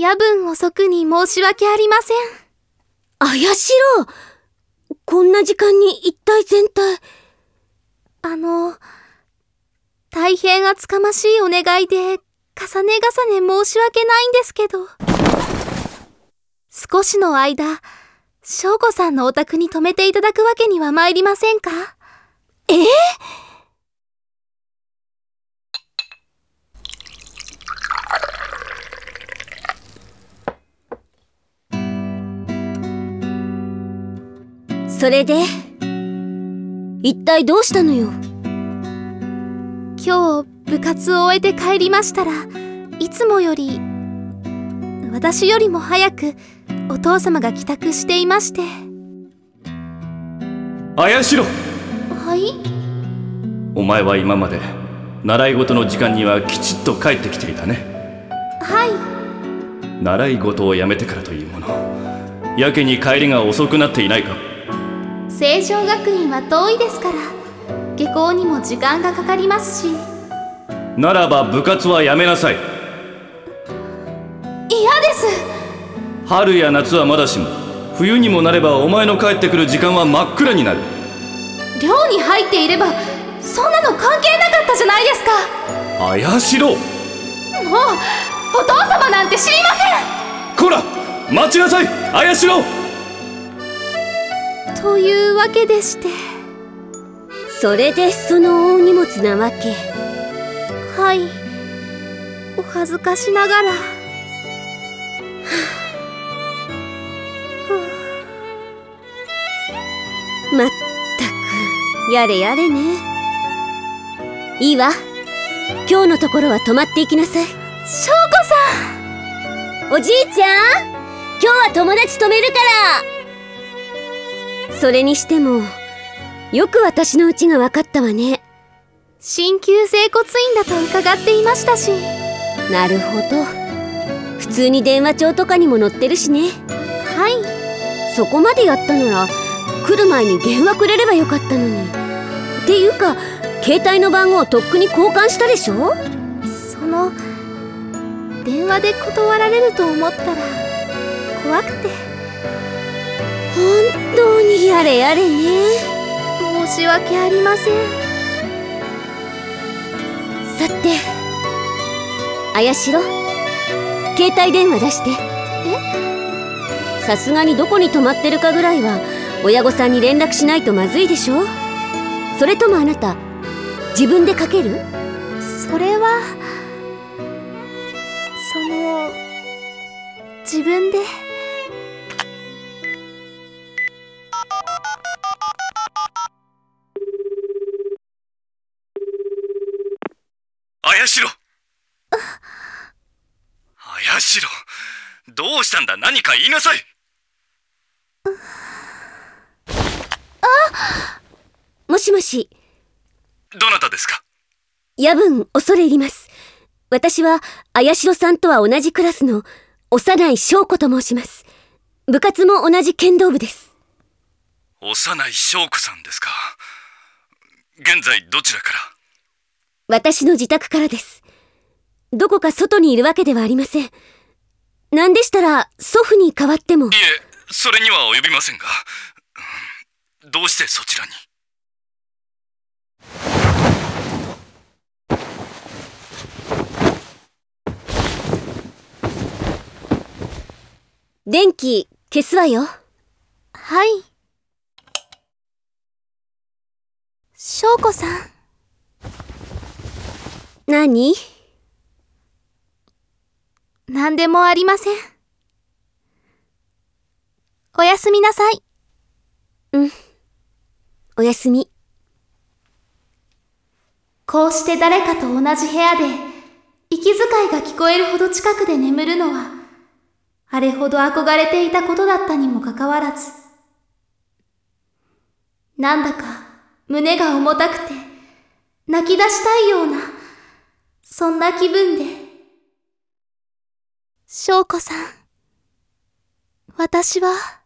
夜分遅くに申し訳ありません。 あやしろ、こんな時間に一体全体。 大変厚かましいお願いで、重ね重ね申し訳ないんですけど。少しの間、翔子さんのお宅に泊めていただくわけには参りませんか？ それで、一体どうしたのよ。 今日部活を終えて帰りましたら、いつもより私よりも早くお父様が帰宅していまして。 あやしろ、 はい？ お前は今まで習い事の時間にはきちっと帰ってきていたね。 はい。 習い事をやめてからというもの、やけに帰りが遅くなっていないか？ 成城学院は遠いですから、下校にも時間がかかりますし。 ならば部活はやめなさい。 嫌です。 春や夏はまだしも、冬にもなればお前の帰ってくる時間は真っ暗になる。 寮に入っていればそんなの関係なかったじゃないですか。 あやしろ、 もうお父様なんて知りません。 こら待ちなさい、あやしろ。 というわけでして。 それでその大荷物なわけ。 はい、お恥ずかしながら。 まったくやれやれね。いいわ、今日のところは泊まっていきなさい。 翔子さん、おじいちゃん、今日は友達泊めるから。それにしてもよく私の家が分かったわね。 鍼灸整骨院だと伺っていましたし。 なるほど、普通に電話帳とかにも載ってるしね。 はい。 そこまでやったなら来る前に電話くれればよかったのに。っていうか、携帯の番号をとっくに交換したでしょ。 電話で断られると思ったら怖くて。 本当にやれやれね。 申し訳ありません。 さて、あやしろ、携帯電話出して。さすがにどこに泊まってるかぐらいは親御さんに連絡しないとまずいでしょ。それともあなた自分でかける？ それは自分で。 あやしろ、あやしろ、どうしたんだ、何か言いなさい。 もしもし。 どなたですか？ 夜分恐れ入ります。私はあやしろさんとは同じクラスの幼い翔子と申します。部活も同じ剣道部です。 幼い翔子さんですか。現在どちらから？ 私の自宅からです。どこか外にいるわけではありません。なんでしたら祖父に代わっても。 いえ、それには及びませんが、どうしてそちらに？ 電気消すわよ。 はい。翔子さん。 何？ 何でもありません。おやすみなさい。 うん、おやすみ。 こうして誰かと同じ部屋で息遣いが聞こえるほど近くで眠るのは、あれほど憧れていたことだったにもかかわらず、なんだか胸が重たくて泣き出したいような、そんな気分で。翔子さん、私は